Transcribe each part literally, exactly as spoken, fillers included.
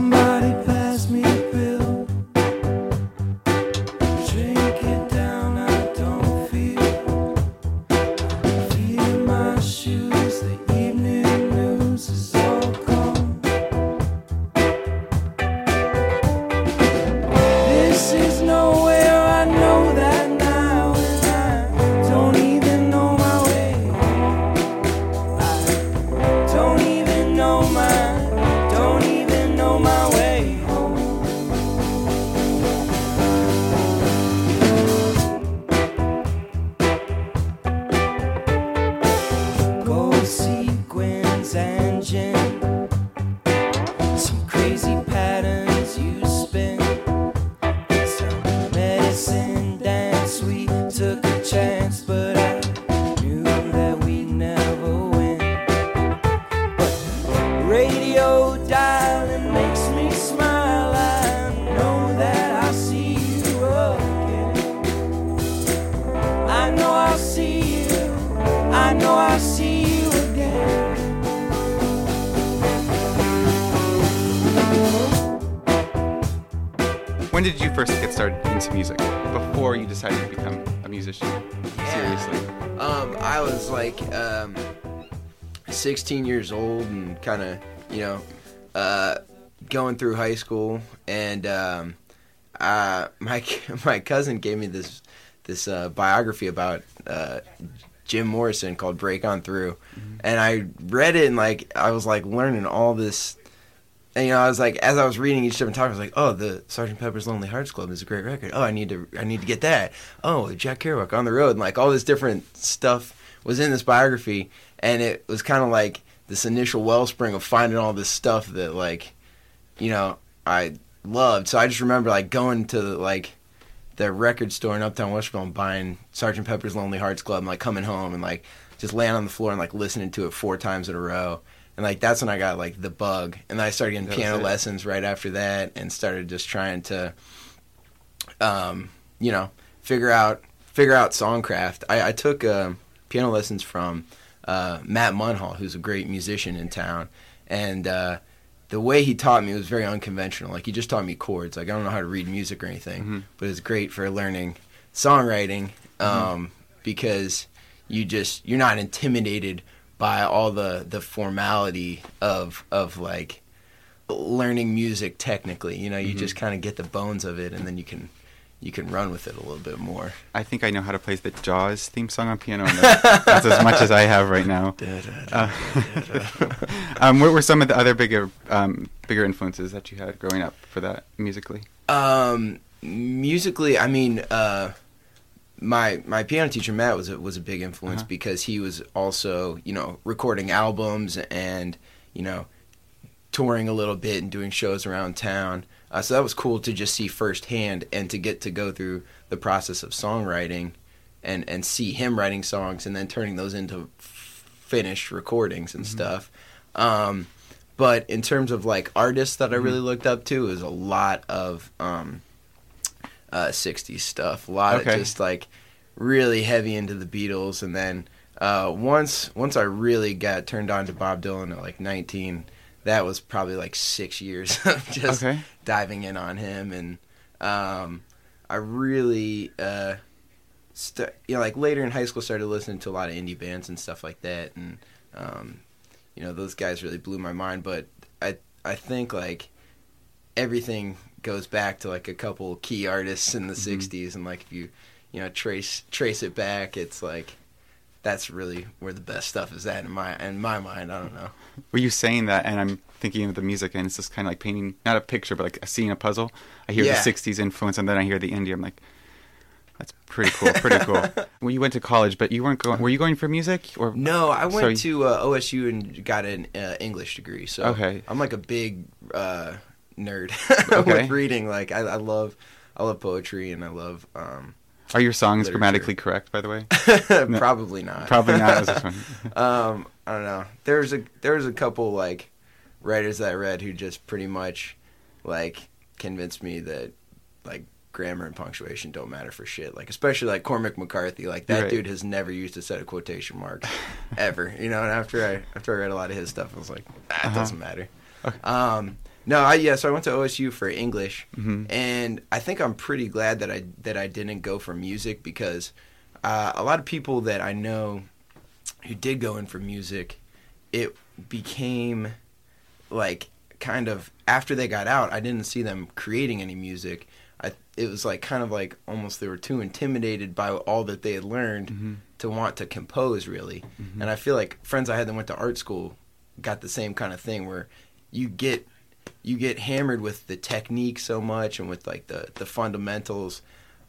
Somebody pass me a pill. Drink it down, I don't feel. Feel my shoes, the evening news is all gone. This is nowhere, I know that now, and I don't even know my way. I don't even know my, don't even know my way home. Gold sequins and gin, some crazy patterns you spin. Some medicine dance, we took a chance, but I knew that we'd never win. But radio dialing makes me smile. I know that I'll see you again. I know I'll see you. I know I'll see you again. When did you first get started into music? Before you decided to become a musician? Seriously. Um, I was like um, sixteen years old and kind of, you know, uh, going through high school, and um, uh, my my cousin gave me this this uh, biography about uh, Jim Morrison called "Break On Through," mm-hmm. and I read it and like I was like learning all this. And, you know, I was like, as I was reading each different topic, I was like, oh, the Sergeant Pepper's Lonely Hearts Club is a great record. Oh, I need to, I need to get that. Oh, Jack Kerouac, On the Road, and like all this different stuff was in this biography, and it was kind of like this initial wellspring of finding all this stuff that, like, you know, I loved. So I just remember like going to the, like the record store in Uptown Westboro and buying Sergeant Pepper's Lonely Hearts Club, and like coming home and like just laying on the floor and like listening to it four times in a row. And, like, that's when I got, like, the bug. And then I started getting piano lessons right after that and started just trying to, um, you know, figure out figure out songcraft. I, I took uh, piano lessons from uh, Matt Munhall, who's a great musician in town. And uh, the way he taught me was very unconventional. Like, he just taught me chords. Like, I don't know how to read music or anything. Mm-hmm. But it's great for learning songwriting um, mm-hmm. because you just, you're not intimidated by all the, the formality of of like learning music technically. You know, you mm-hmm. just kind of get the bones of it, and then you can you can run with it a little bit more. I think I know how to play the Jaws theme song on piano, and that's, that's as much as I have right now. Uh, um, what were some of the other bigger um, bigger influences that you had growing up for that musically? Um, musically, I mean. Uh, My my piano teacher Matt was a, was a big influence uh-huh. because he was also, you know, recording albums and, you know, touring a little bit and doing shows around town. Uh, so that was cool to just see firsthand and to get to go through the process of songwriting and, and see him writing songs and then turning those into f- finished recordings and mm-hmm. stuff. Um, but in terms of like artists that mm-hmm. I really looked up to, it was a lot of um, Uh, sixties stuff, a lot okay. of just like really heavy into the Beatles, and then uh, once once I really got turned on to Bob Dylan at like nineteen, that was probably like six years of just okay. diving in on him, and um, I really, uh, st- you know, like later in high school started listening to a lot of indie bands and stuff like that, and um, you know, those guys really blew my mind, but I I think like everything goes back to like a couple key artists in the mm-hmm. sixties, and like if you you know trace trace it back, it's like that's really where the best stuff is at in my in my mind. I don't know. Were you saying that, and I'm thinking of the music, and it's just kind of like painting not a picture, but like seeing a puzzle. I hear yeah. the sixties influence, and then I hear the indie. I'm like, that's pretty cool, pretty cool. Well, you went to college, but you weren't going. Were you going for music or no? I went so, to uh, O S U and got an uh, English degree. So okay. I'm like a big. Uh, nerd okay. with reading. Like I, I love I love poetry, and I love um are your songs literature. Grammatically correct, by the way? No. Probably not. Probably not. This one. um I don't know. There's a there's a couple like writers that I read who just pretty much like convinced me that like grammar and punctuation don't matter for shit. Like especially like Cormac McCarthy. Like that right. dude has never used a set of quotation marks ever. You know, and after I after I read a lot of his stuff, I was like, ah, it uh-huh. doesn't matter. Okay. Um No, I yeah. So I went to O S U for English, mm-hmm. and I think I'm pretty glad that I that I didn't go for music because uh, a lot of people that I know who did go in for music, it became like kind of after they got out, I didn't see them creating any music. I it was like kind of like almost they were too intimidated by all that they had learned mm-hmm. to want to compose really. Mm-hmm. And I feel like friends I had that went to art school got the same kind of thing where you get you get hammered with the technique so much and with like the, the fundamentals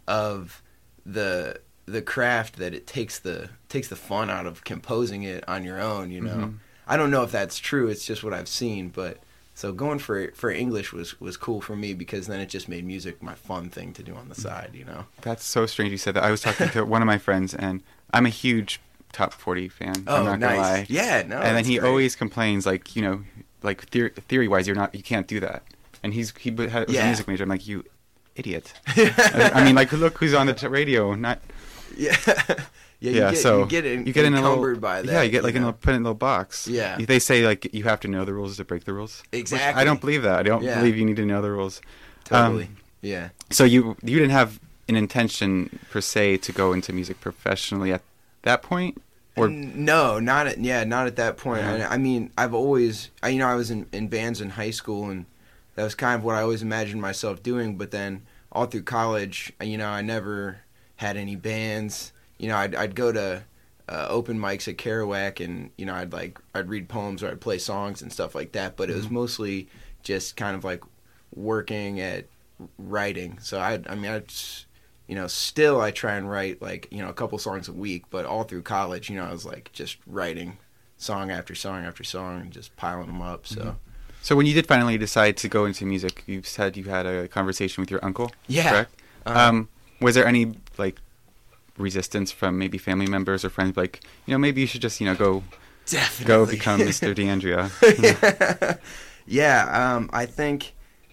of the the craft that it takes the takes the fun out of composing it on your own, you know. Mm-hmm. I don't know if that's true, it's just what I've seen, but so going for for English was, was cool for me because then it just made music my fun thing to do on the side, you know. That's so strange you said that. I was talking to one of my friends, and I'm a huge Top forty fan. Oh, I'm not nice. gonna lie. Yeah, no. And then he great. always complains, like, you know, like theory, theory-wise, you're not, you can't do that. And he's he had, was Yeah. a music major. I'm like, you idiot. I, I mean, like, look who's on the t- radio. Not. Yeah. yeah. You Yeah. get, so you get, in, you get in a little. encumbered by that. Yeah, you get like you in know? a, put in a little box. Yeah. They say like you have to know the rules to break the rules. Which Exactly. I don't believe that. I don't Yeah. believe you need to know the rules. Totally. Um, yeah. So you you didn't have an intention per se to go into music professionally at that point, or N- no, not at yeah, not at that point. Yeah. I, I mean, I've always, I, you know, I was in, in bands in high school, and that was kind of what I always imagined myself doing. But then all through college, you know, I never had any bands. You know, I'd I'd go to uh, open mics at Kerouac, and you know, I'd like I'd read poems or I'd play songs and stuff like that. But it was Mhm. mostly just kind of like working at writing. So I, I mean, I. Just, You know, still I try and write like, you know, a couple songs a week, but all through college, you know, I was like just writing song after song after song and just piling them up. So, Mhm. So when you did finally decide to go into music, you said you had a conversation with your uncle, yeah. correct? Um, Um, was there any like resistance from maybe family members or friends, like, you know, maybe you should just, you know, go definitely go become Mister DeAndrea? yeah, yeah um, I think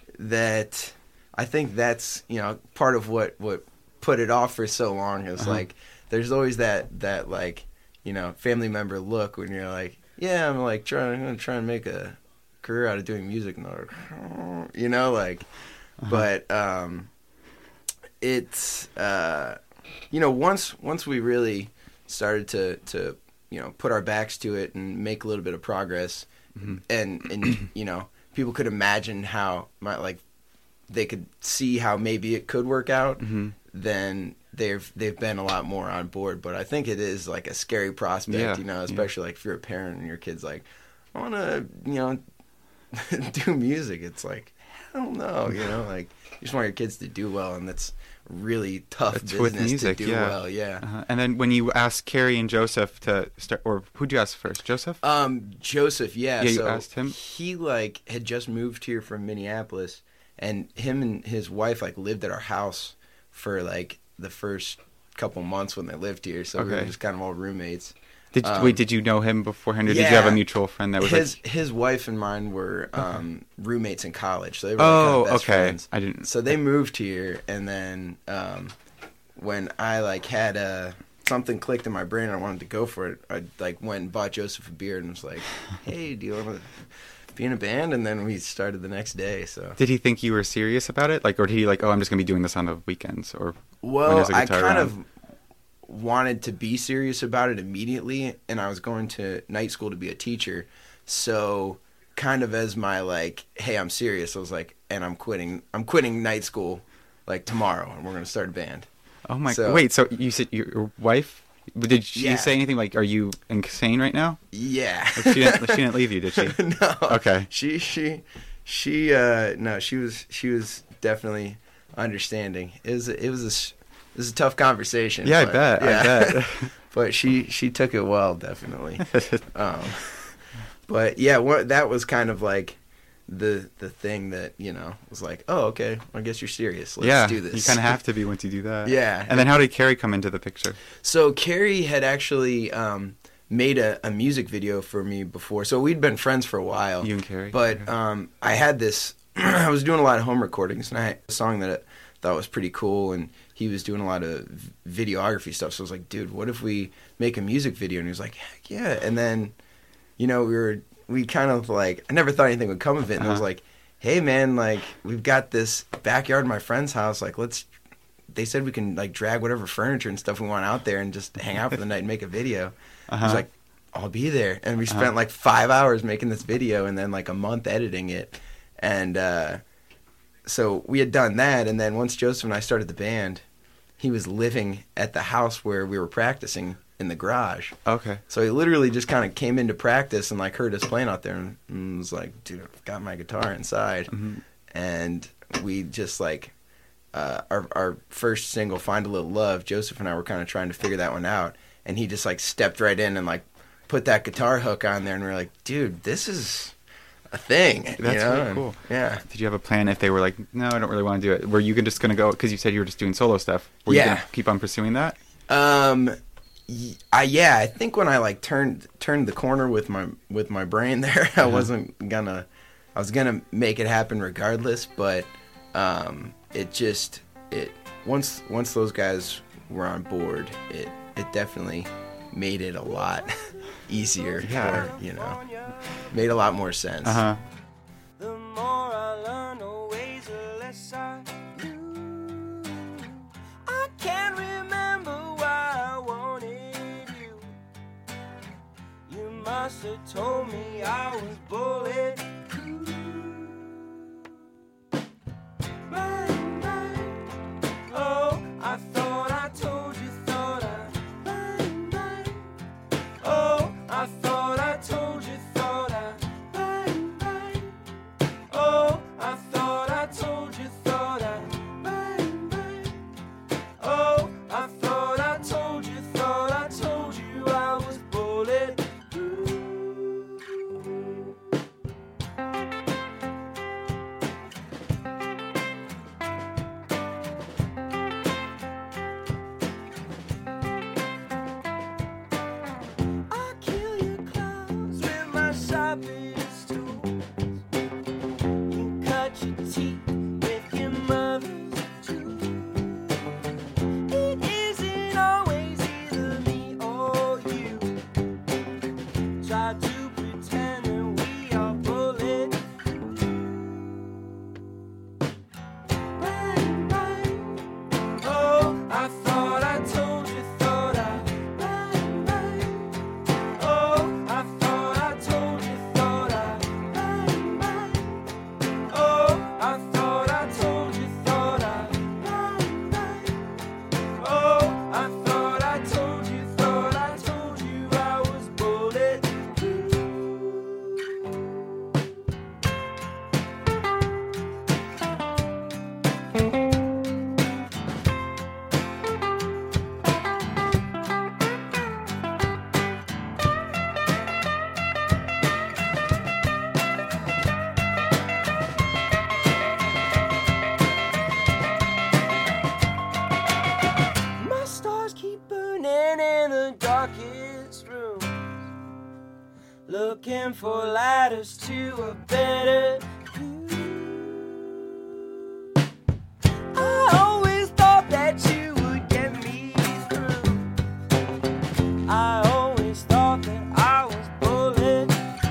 that I think that's, you know, part of what what put it off for so long is Uh-huh. like there's always that that like, you know, family member look when you're like, yeah, I'm like trying I'm gonna try and make a career out of doing music, and they're like, oh, you know, like, Uh-huh. but um, it's uh, you know, once once we really started to to you know put our backs to it and make a little bit of progress, Mhm. and and you know people could imagine how my like they could see how maybe it could work out. Mhm. Then they've they've been a lot more on board. But I think it is like a scary prospect, Yeah, you know, yeah. especially like if you're a parent and your kid's like, I want to, you know, do music. It's like, hell no, you know, like you just want your kids to do well, and that's really tough It's business with music, to do yeah. well. Yeah. Uh-huh. And then when you asked Carrie and Joseph to start, or who'd you ask first, Joseph? Um, Joseph, yeah. Yeah, you so asked him? He like had just moved here from Minneapolis, and him and his wife like lived at our house for like the first couple months when they lived here. So we were Okay. just kind of all roommates. Did um, wait? Did you know him beforehand, or did you have a yeah. mutual friend that was His like? his wife and mine were um, roommates in college, so they were like, Oh, kind of best okay. friends. I didn't. So they moved here, and then um, when I like had uh, something clicked in my brain, and I wanted to go for it. I like went and bought Joseph a beer and was like, "Hey, do you want to be in a band?" And then we started the next day. So Did he think you were serious about it, like, or did he like, oh, I'm just gonna be doing this on the weekends, or when well, there's a I guitar kind around? of wanted to be serious about it immediately, and I was going to night school to be a teacher. So kind of as my like, hey, I'm serious. I was like, and I'm quitting. I'm quitting night school like tomorrow, and we're gonna start a band. Oh my! So- Wait, so you said your, your wife? Did she Yeah. say anything like, "Are you insane right now"? Yeah. Like, she didn't. She didn't leave you, did she? No. Okay. She she she uh no, she was she was definitely understanding. It was it was a s- it was a tough conversation. Yeah, I but- bet. I yeah. bet. But she she took it well, definitely. Um, but yeah, what that was kind of like the the thing that, you know, was like, oh, okay, I guess you're serious. Let's yeah, do this. you kind of have to be once you do that. Yeah. And then how did Carrie come into the picture? So Carrie had actually um, made a, a music video for me before. So we'd been friends for a while. You and Carrie. But Okay. um, I had this. I was doing a lot of home recordings, and I had a song that I thought was pretty cool, and he was doing a lot of v- videography stuff. So I was like, dude, what if we make a music video? And he was like, heck yeah. And then, you know, we were we kind of like, I never thought anything would come of it, and I was Uh-huh. like, hey man, like we've got this backyard in my friend's house. Like let's. They said we can like drag whatever furniture and stuff we want out there and just hang out for the night and make a video. Uh-huh. I was like, I'll be there. And we spent uh-huh. like five hours making this video and then like a month editing it. And uh, so we had done that. And then once Joseph and I started the band, he was living at the house where we were practicing in the garage. Okay. So he literally just kind of came into practice and like heard us playing out there and, and was like, dude, I've got my guitar inside. Mm-hmm. And we just like, uh, our, our first single, Find a Little Love, Joseph and I were kind of trying to figure that one out. And he just like stepped right in and like put that guitar hook on there. And we were like, dude, this is a thing. That's you know? really and, cool. Yeah. Did you have a plan if they were like, no, I don't really want to do it? Were you just going to go, because you said you were just doing solo stuff. Were yeah. you going to keep on pursuing that? Um, I, yeah, I think when I like turned turned the corner with my with my brain there, I uh-huh. wasn't gonna, I was gonna make it happen regardless. But um, it just it once once those guys were on board, it it definitely made it a lot easier. Yeah, or, you know, made a lot more sense. Uh huh. The more I learn, always the less I knew. I can't remember why I wanted you. You must have told me I was bulletproof. Bang, bang. Oh, I thought I told you, thought I. Bang, bang. Oh, I thought I told you, thought I. Bang, bang. Oh, I thought I told you, thought I. Bang, bang. Oh, I thought I told you, thought I told you I was bulletproof. I kill your clowns with my sharpest tools. You cut your teeth with your mother's tools. It isn't always either me or you. Try to pretend that we are bulletproof. Bang, bang. Oh, I thought I told you, thought I. Bang, bang. Oh, I thought I told you, thought I. Bang, bang. Oh, I thought I told you, thought I. Bang, bang. Oh, I thought I told you, thought I told you I was bulletproof. My stars keep burning in the darkest rooms, looking for ladders to a better view. I always thought that you would get me through. I always thought that I was bulletproof.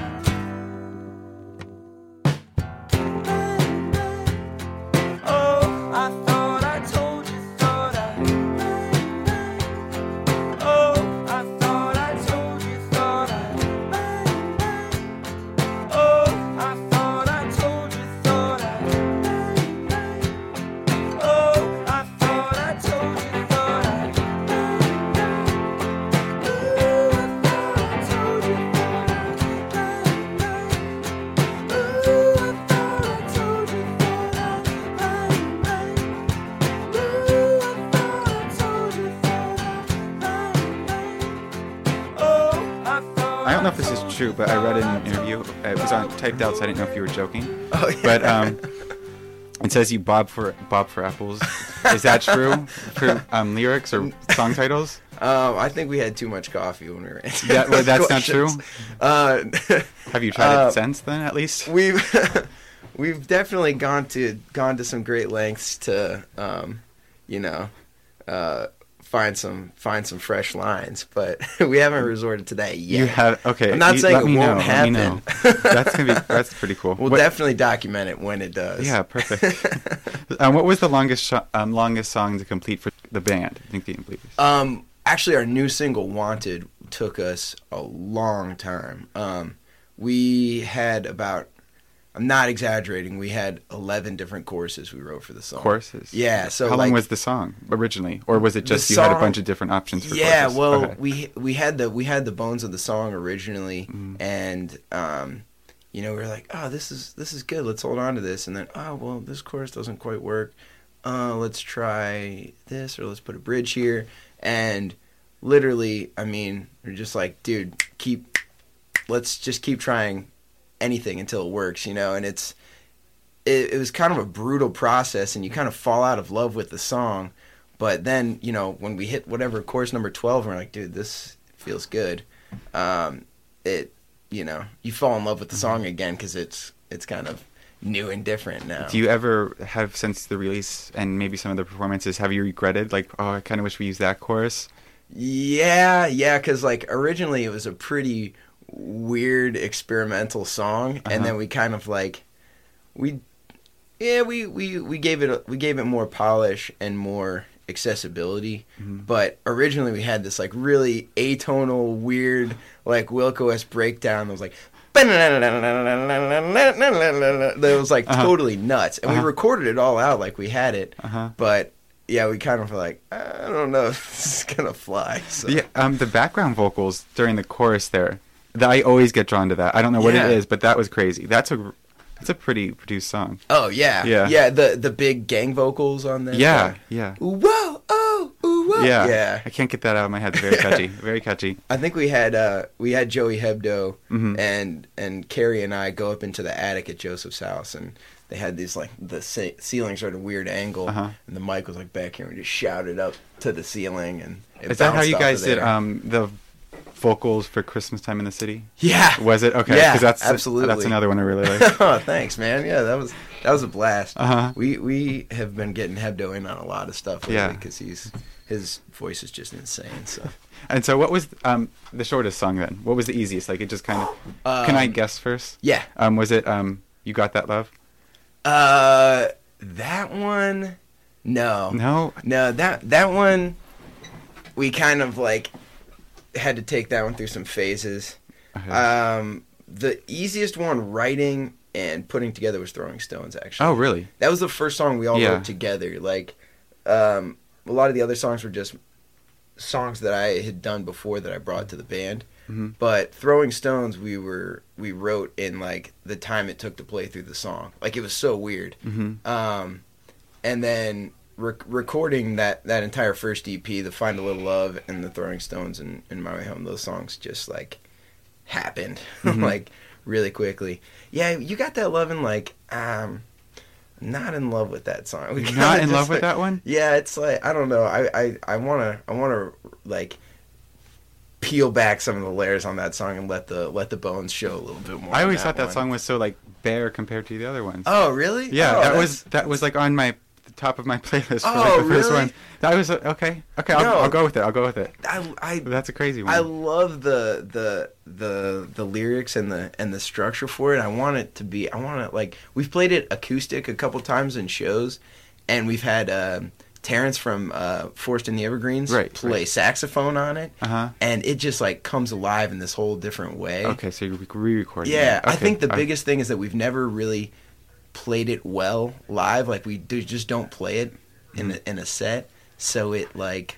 Bang, bang. Oh, I thought I told you, thought I. Bang, bang. Oh, I thought I told you, thought I. Bang, bang. Oh, I thought I told you, thought I. Bang, bang. Oh, I thought I told you, thought I. Bang, bang. Ooh, I thought I told you, thought I. Bang, bang. Ooh, I thought I told you, thought I. Bang, bang. Ooh, I thought I told you, thought I. Bang, bang. Oh, I thought I don't know if this is true, but I read in an interview. It was on typed out, so I didn't know if you were joking. Oh, yeah. But um, it says you bob for bob for apples. Is that true for um, lyrics or song titles? Um, I think we had too much coffee when we were answering That- well, those that's not true? questions. Uh, Have you tried Uh, it since then, at least? we've we've definitely gone to gone to some great lengths to um, you know uh, find some find some fresh lines, but we haven't resorted to that yet. You have okay. I'm not you, saying let it me won't know, happen. Let me know. That's gonna be that's pretty cool. We'll What- definitely document it when it does. Yeah, perfect. um, what was the longest sh- um, longest song to complete for the band? Think the Bleeders. Um, actually, our new single "Wanted" took us a long time. Um, we had about. I'm not exaggerating. We had eleven different choruses we wrote for the song. Choruses. Yeah. So how like, long was the song originally, or was it The just you had a song- bunch of different options for Yeah. choruses? Well, Okay. we we had the we had the bones of the song originally, Mm. and um, you know, we were like, oh, this is this is good. Let's hold on to this. And then, oh, well, this chorus doesn't quite work. Uh, let's try this, or let's put a bridge here. And literally, I mean, we're just like, dude, keep. Let's just keep trying anything until it works, you know. And it's. It, it was kind of a brutal process, and you kind of fall out of love with the song. But then, you know, when we hit whatever chorus number twelve, we're like, dude, this feels good. Um, it, you know, you fall in love with the song again because it's it's kind of new and different now. Do you ever have, since the release and maybe some of the performances, have you regretted, like, oh, I kind of wish we used that chorus? Yeah, yeah, because like originally it was a pretty weird experimental song, Uh-huh. and then we kind of like we, yeah, we we we gave it a, we gave it more polish and more accessibility. Mhm. But originally we had this like really atonal, weird like Wilco-esque breakdown that was like. That was like Uh-huh. totally nuts, and Uh-huh. we recorded it all out like we had it. Uh-huh. But yeah, we kind of were like, I don't know if this is gonna fly. So. Yeah, um, the background vocals during the chorus there, that I always get drawn to that. I don't know what Yeah. it is, but that was crazy. That's a, that's a pretty produced song. Oh yeah, Yeah. yeah. The the big gang vocals on there. Yeah, yeah, Ooh, whoa, oh, ooh, whoa. yeah. yeah. I can't get that out of my head. It's very catchy. Very catchy. I think we had uh we had Joey Hebdo Mhm. and and Carrie and I go up into the attic at Joseph's house, and they had these like the ce- ceilings are at a weird angle, Uh-huh. and the mic was like back here, and we just shouted up to the ceiling, and it Is that how bounced you off guys of did there. um, the vocals for Christmas Time in the City? Yeah. Was it? Okay. Yeah, 'cause that's, absolutely. That's another one I really like. Oh, thanks, man. Yeah, that was that was a blast. Uh-huh. We we have been getting Hebdo in on a lot of stuff lately Yeah. because he's his voice is just insane. So And so what was um, the shortest song then? What was the easiest? Like it just kind of... Can I Um, guess first? yeah, Um, was it um, You Got That Love? uh, that one, no, No? no, that that one, we kind of like had to take that one through some phases. Okay. Um, the easiest one writing and putting together was Throwing Stones. Actually, oh, really? that was the first song we all Yeah. wrote together. Like, um, a lot of the other songs were just songs that I had done before that I brought to the band. hmm But Throwing Stones, we were we wrote in like the time it took to play through the song. Like it was so weird. hmm Um, and then rec- recording that that entire first E P, the Find a Little Love and the Throwing Stones and, and My Way Home, those songs just like happened Mhm. like really quickly. Yeah, You Got That Lovin', like um, not in love with that song. We You're kinda not in just, love with like- that one? Yeah, it's like I don't know. I I I wanna I wanna like peel back some of the layers on that song and let the let the bones show a little bit more. I on always thought that one. song was so like bare compared to the other ones. Oh really? yeah, Oh, that that's- was that was like on my the top of my playlist for Oh, like the first really? one. That was uh, okay. Okay, I'll, No. I'll go with it. I'll go with it. I I That's a crazy one. I love the the the the lyrics and the and the structure for it. I want it to be. I want to like. We've played it acoustic a couple times in shows, and we've had um, Terrence from uh, Forest in the Evergreens Right, play right. saxophone on it, uh huh. and it just like comes alive in this whole different way. Okay, so you're re-recording. Yeah, it. I Okay, think the uh, biggest thing is that we've never really played it well live. Like we do, just don't play it in Mm-hmm. a, in a set. So it like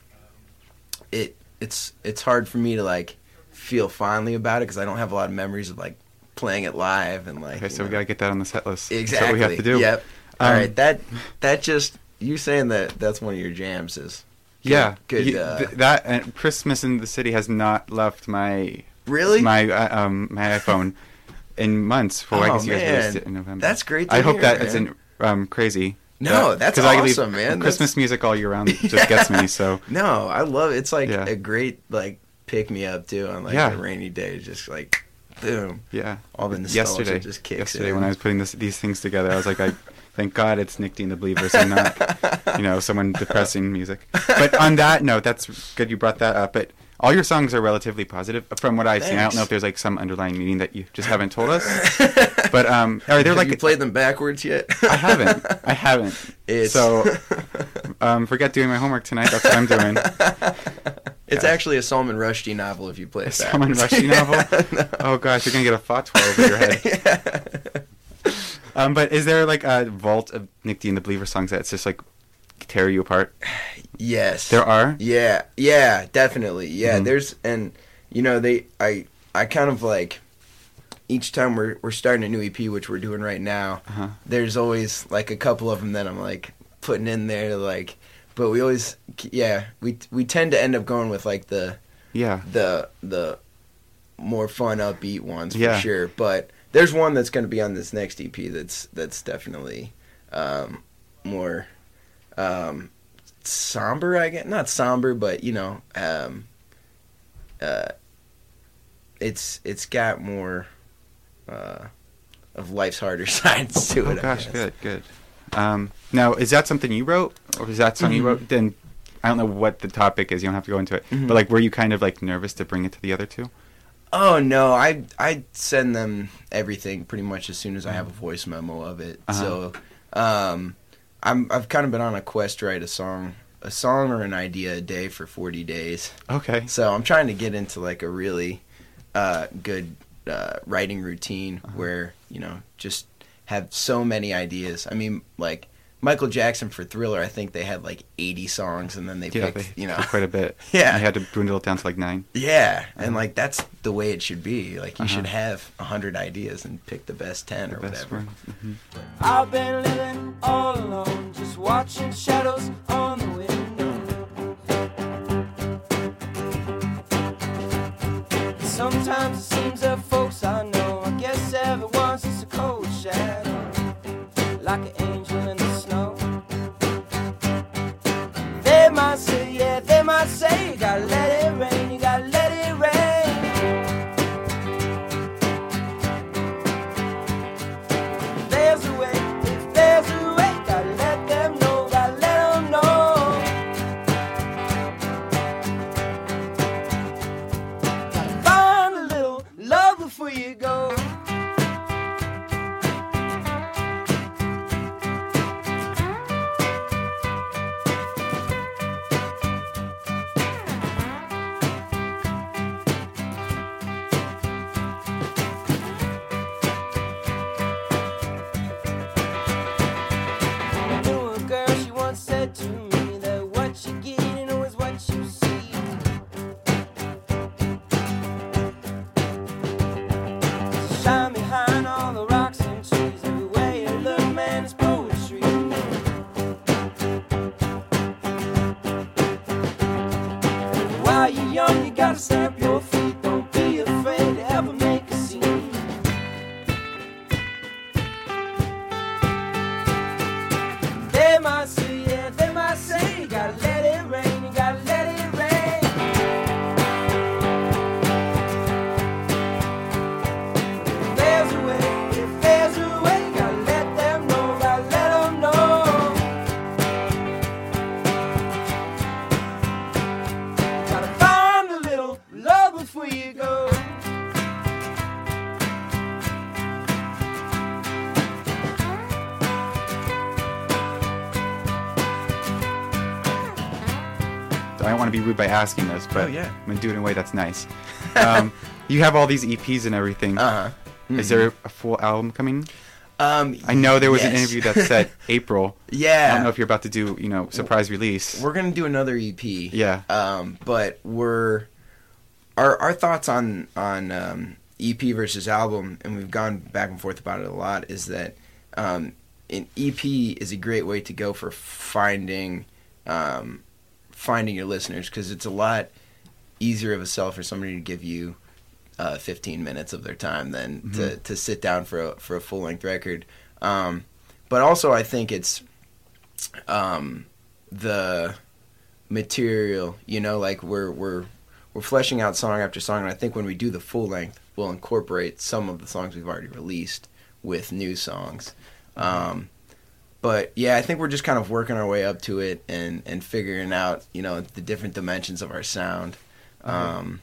it it's it's hard for me to like feel fondly about it because I don't have a lot of memories of like playing it live and like. Okay, you so we know. gotta get that on the set list. exactly. That's what we have to do. Yep. All Um, right. That that just you saying that that's one of your jams is. Good, Yeah, Good. you- uh, th- that and Christmas in the City has not left my really? my uh, um my iPhone in months. Well, I Oh, guess you guys man. released it in November. That's great to I hope hear, that man. isn't um crazy. No, Uh, that's 'cause I leave awesome, man. Christmas That's- music all year round just gets me. So No, I love it. It's like Yeah. a great like pick me up too on like Yeah. a rainy day. Just like boom, yeah. all the nostalgia Yesterday, just kicks yesterday in. when I was putting this, these things together, I was like, I Thank God it's Nick Dean the Believers and not, you know, someone depressing music. But on that note, that's good you brought that up. But all your songs are relatively positive, from what I've Thanks. seen. I don't know if there's like some underlying meaning that you just haven't told us. But um, are they like you played them backwards yet? I haven't. I haven't. It's... So um, forget doing my homework tonight. That's what I'm doing. It's yeah. actually a Salman Rushdie novel if you play it backwards. Salman Rushdie novel? No. Oh gosh, you're gonna get a fatwa over your head. Yeah. Um, but is there like a vault of Nick Dean the Believer songs that's just like tear you apart? Yes. There are? Yeah. Yeah, definitely. Yeah, Mm-hmm. there's and you know, they I I kind of like each time we're we're starting a new E P, which we're doing right now, uh-huh. there's always like a couple of them that I'm like putting in there to like but we always yeah, we we tend to end up going with like the yeah. the the more fun upbeat ones for yeah. sure, but there's one that's going to be on this next E P that's that's definitely um, more um, somber, I guess. Not somber, but you know, um, uh, it's it's got more uh, of life's harder sides to it. Oh gosh, good, good. Um, now, is that something you wrote, or is that something mm-hmm. you wrote? Then I don't know what the topic is. You don't have to go into it. Mm-hmm. But like, were you kind of like nervous to bring it to the other two? Oh no, I I send them everything pretty much as soon as I have a voice memo of it. Uh-huh. So, um, I'm I've kind of been on a quest to write a song, a song or an idea a day for forty days. Okay. So I'm trying to get into like a really uh, good uh, writing routine uh-huh. where you know just have so many ideas. I mean, like Michael Jackson for Thriller, I think they had like eighty songs, and then they yeah, picked, they, you know, quite a bit. Yeah, they had to dwindle it down to like nine. Yeah, uh-huh. and like that's the way it should be. Like you uh-huh. should have a hundred ideas and pick the best ten the or best whatever. Mm-hmm. I've been living all alone, just watching shadows on the window. Sometimes it seems that folks I know, I guess everyone's just a cold shadow, like an angel in the snow. They might say, yeah, they might say, you gotta let it rain, you gotta let it rain. If there's a way, if there's a way, gotta let them know, gotta let them know. Gotta find a little love before you go. Said to me that what you get you know is what you see. Shine behind all the rocks and trees, everywhere you look, man, it's poetry. While you're young, you gotta stamp your feet. Don't be afraid to ever make a scene. They might say, they might say, you gotta let it rain, you gotta let it rain. If there's a way, if there's a way, gotta let them know, gotta let them know. Gotta find a little love before you go. I don't want to be rude by asking this, but oh, yeah. I'm going to do it in a way that's nice. Um, you have all these E Ps and everything. Uh-huh. Mm-hmm. Is there a full album coming? Um, I know there was yes. an interview that said April. Yeah. I don't know if you're about to do, you know, surprise release. We're going to do another E P. Yeah. Um, but we're... Our our thoughts on, on um, E P versus album, and we've gone back and forth about it a lot, is that um, an E P is a great way to go for finding... Um, finding your listeners, because it's a lot easier of a sell for somebody to give you uh, fifteen minutes of their time than mm-hmm. to, to sit down for a, for a full length record. Um, but also, I think it's um, the material. You know, like we're we're we're fleshing out song after song, and I think when we do the full length, we'll incorporate some of the songs we've already released with new songs. Um, but yeah, I think we're just kind of working our way up to it and, and figuring out, you know, the different dimensions of our sound. Okay. Um,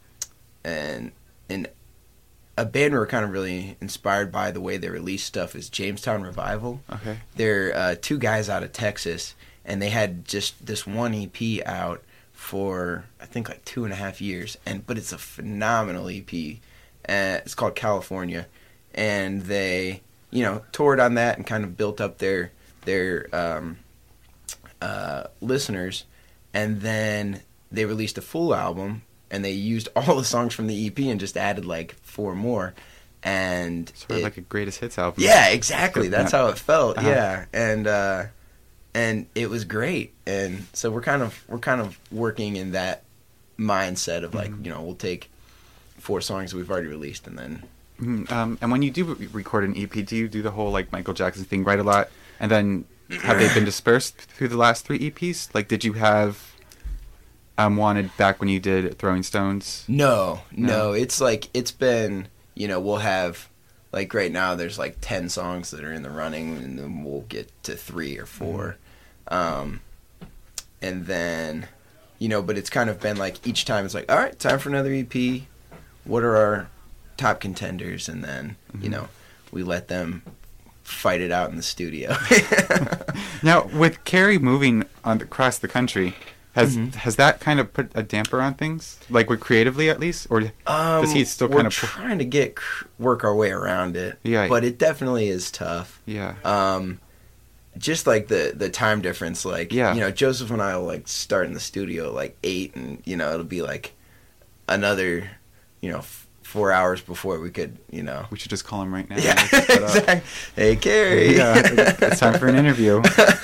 and and a band we were kind of really inspired by the way they release stuff is Jamestown Revival. Okay. They're uh, two guys out of Texas, and they had just this one E P out for I think like two and a half years, and but it's a phenomenal E P. Uh, it's called California, and they, you know, toured on that and kind of built up their their um, uh, listeners, and then they released a full album, and they used all the songs from the E P and just added like four more, and Sort of it, like a greatest hits album. yeah, exactly. That's Yeah. how it felt. Uh-huh. Yeah, and uh, and it was great, and so we're kind of we're kind of working in that mindset of like, Mhm. you know, we'll take four songs we've already released and then. Mhm. Um, and when you do re- record an E P, do you do the whole like Michael Jackson thing, write a lot, and then have they been dispersed through the last three E Ps? Like, did you have um, Wanted back when you did Throwing Stones? No, no, No. it's like it's been, you know, we'll have like right now there's like ten songs that are in the running, and then we'll get to three or four, um, and then, you know, but it's kind of been like each time it's like, all right, time for another E P. What are our top contenders? And then, you Mhm. know, we let them fight it out in the studio. Now, with Carrie moving on across the country, has Mhm. has that kind of put a damper on things, like with creatively at least, or Um, does he still we're kind of? trying to get cr- work our way around it, Yeah. but it definitely is tough. Yeah. Um, just like the the time difference, like Yeah. you know, Joseph and I will like start in the studio at like eight, and you know it'll be like another, you know, f- four hours before we could, you know. We should just call him right now. Yeah, and set up. exactly. Hey, Carrie. Yeah, it's time for an interview.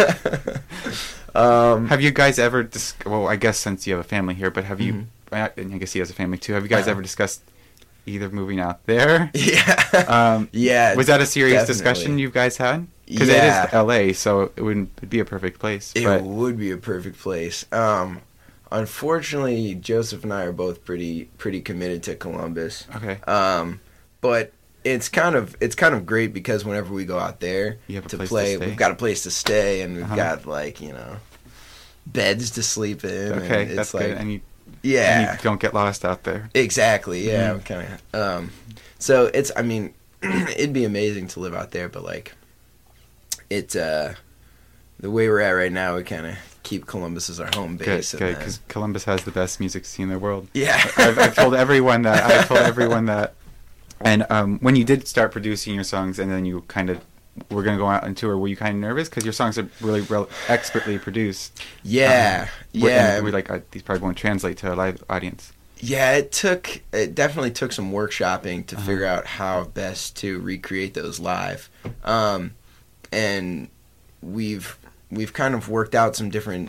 um, Have you guys ever dis- well, I guess since you have a family here, but have you, Mhm. I and I guess he has a family too, have you guys Uh-huh. ever discussed either moving out there? yeah, Um, yeah. was that a serious definitely. discussion you guys had? Because Yeah. it is L A, so it would it'd be a perfect place. It but would be a perfect place. Um, unfortunately, Joseph and I are both pretty pretty committed to Columbus. okay, Um, but it's kind of it's kind of great because whenever we go out there you have a to place play, to stay. we've got a place to stay, and we've Uh-huh. got like, you know, beds to sleep in. Okay, and it's that's like, good, and you, yeah, and you don't get lost out there. exactly. Yeah, Mhm. kind of. Um, so it's I mean, it'd be amazing to live out there, but like, it uh, the way we're at right now, we kind of keep Columbus as our home Good, base. and good, then- because Columbus has the best music scene in the world. yeah, I've, I've told everyone that. I've told everyone that. And um, when you did start producing your songs, and then you kind of were going to go out on tour, were you kind of nervous because your songs are really rel- expertly produced? yeah, Um, were- yeah. And we're like, uh, these probably won't translate to a live audience. Yeah, it took it definitely took some workshopping to Uh-huh. figure out how best to recreate those live, um, and we've we've kind of worked out some different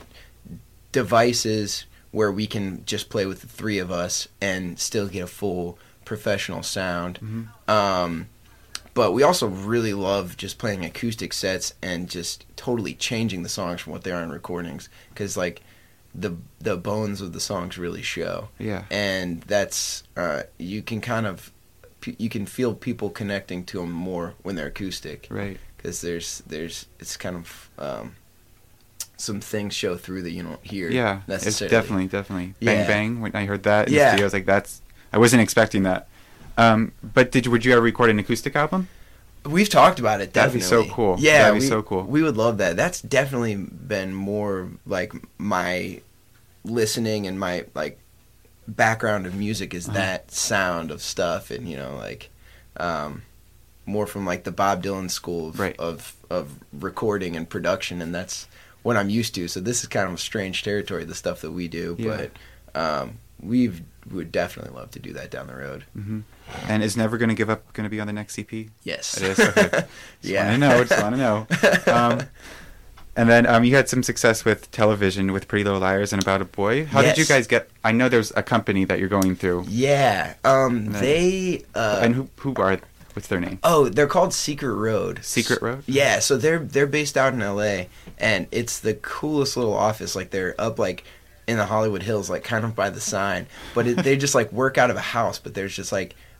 devices where we can just play with the three of us and still get a full professional sound. Mm-hmm. Um, but we also really love just playing acoustic sets and just totally changing the songs from what they are in recordings, because like the the bones of the songs really show. Yeah. And that's uh, you can kind of you can feel people connecting to them more when they're acoustic, Right. because there's there's it's kind of um, some things show through that you don't hear. Yeah. It's necessarily. definitely, definitely. Bang Yeah. Bang. When I heard that in Yeah. the studio, I was like, that's. I wasn't expecting that. Um, but did you, would you ever record an acoustic album? We've talked about it. That'd be Definitely. so cool. Yeah, That'd be we, so cool. We would love that. That's definitely been more like my listening and my like background of music is Uh-huh. that sound of stuff, and you know like um, more from like the Bob Dylan school of, Right. of of recording and production, and that's what I'm used to. So this is kind of a strange territory, the stuff that we do, Yeah. but um, we've would definitely love to do that down the road. hmm And is Never Gonna Give Up going to be on the next E P? Yes. It is? Okay. Just Yeah. want to know. Just want to know. Um, and then um, you had some success with television with Pretty Little Liars and About a Boy. How did you Yes. guys get? I know there's a company that you're going through. Yeah. Um. And then- They. Uh, and who who are? What's their name? Oh, they're called Secret Road. Secret Road? Yeah, so they're they're based out in L A, and it's the coolest little office. Like they're up like in the Hollywood Hills, like kind of by the sign. But it, they just like work out of a house. But there's just like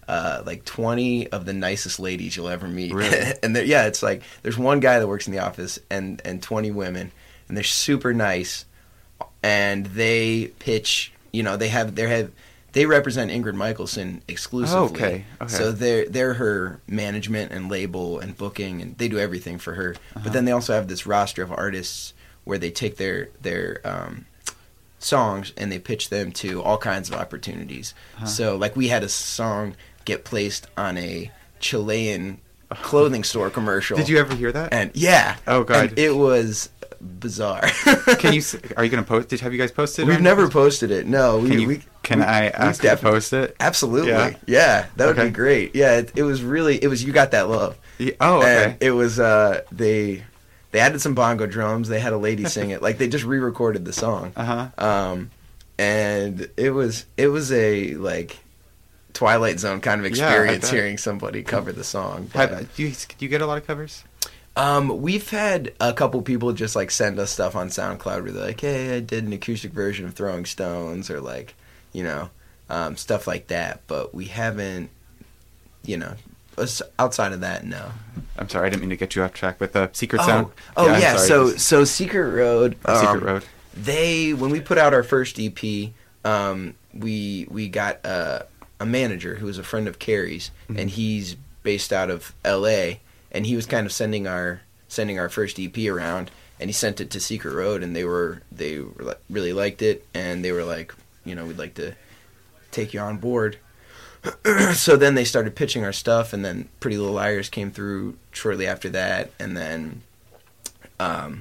uh, like twenty of the nicest ladies you'll ever meet. Really? And yeah, it's like there's one guy that works in the office and and twenty women, and they're super nice, and they pitch. You know, they have they have they represent Ingrid Michaelson exclusively. Oh, okay. Okay. So they're they're her management and label and booking, and they do everything for her. Uh-huh. But then they also have this roster of artists where they take their their um, songs and they pitch them to all kinds of opportunities. Uh-huh. So like we had a song get placed on a Chilean clothing store commercial. Did you ever hear that? And yeah. Oh, God. And it was bizarre. Can you? s- Are you going to post? Did have you guys posted? We've on- never posted it. No, we Can you? we, can we- I we ask you to defi- post it? Absolutely. Yeah. Yeah, that would Okay. be great. Yeah, it, it was really it was You Got That Love. Yeah, oh, okay. And it was uh they they added some bongo drums, they had a lady sing it. Like they just re-recorded the song. Uh huh. Um and it was it was a like Twilight Zone kind of Yeah, I experience bet. hearing somebody cover the song. But, Have, do you do you get a lot of covers? um, we've had a couple people just like send us stuff on SoundCloud where they're like, "Hey, I did an acoustic version of Throwing Stones," or like, you know, um, stuff like that. But we haven't, you know, us- outside of that, no. I'm sorry, I didn't mean to get you off track. But the Secret Oh, Sound. oh I'm yeah. sorry. So so Secret Road. The Secret um, Road. They when we put out our first E P, um, we we got uh, a manager who was a friend of Carrie's, Mhm. and he's based out of L A, and he was kind of sending our sending our first E P around, and he sent it to Secret Road, and they were they were, li- really liked it, and they were like, you know, we'd like to take you on board. So then they started pitching our stuff, and then Pretty Little Liars came through shortly after that, and then um,